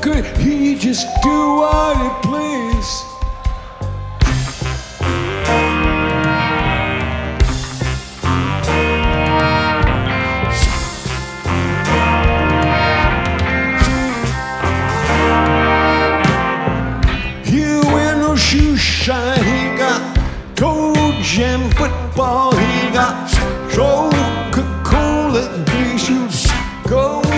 could he just do what he pleased? You wear no shoe shine, he got toe jam football, he got Coca-Cola, he shoots go.